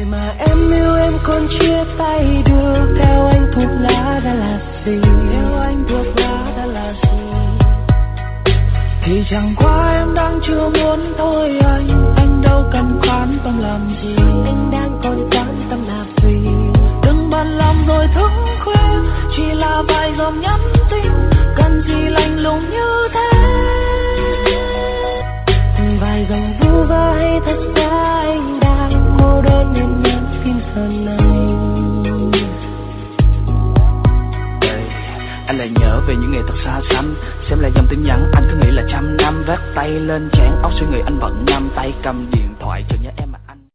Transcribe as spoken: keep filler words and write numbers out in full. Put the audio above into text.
mà em yêu em còn chia tay được. Theo anh thuốc lá đã là gì? Theo anh thuốc lá đã là gì? Thì chẳng qua em đang chưa muốn thôi anh. Anh đâu cần quan tâm làm gì. Anh đang còn quan tâm là gì? Đừng bận lòng rồi thức khuya, chỉ là vài dòng nhắn tin, cần gì lạnh lùng như thế. Vài dòng vu vơ hay thật ra anh đang cô đơn nên nhắn tin giờ này. Anh lại nhớ về những ngày thật xa xăm, xem lại dòng tin nhắn anh cứ nghĩ là trăm năm. Vác tay lên trán óc suy nghĩ anh vẫn nắm tay cầm điện thoại chờ nhớ em mà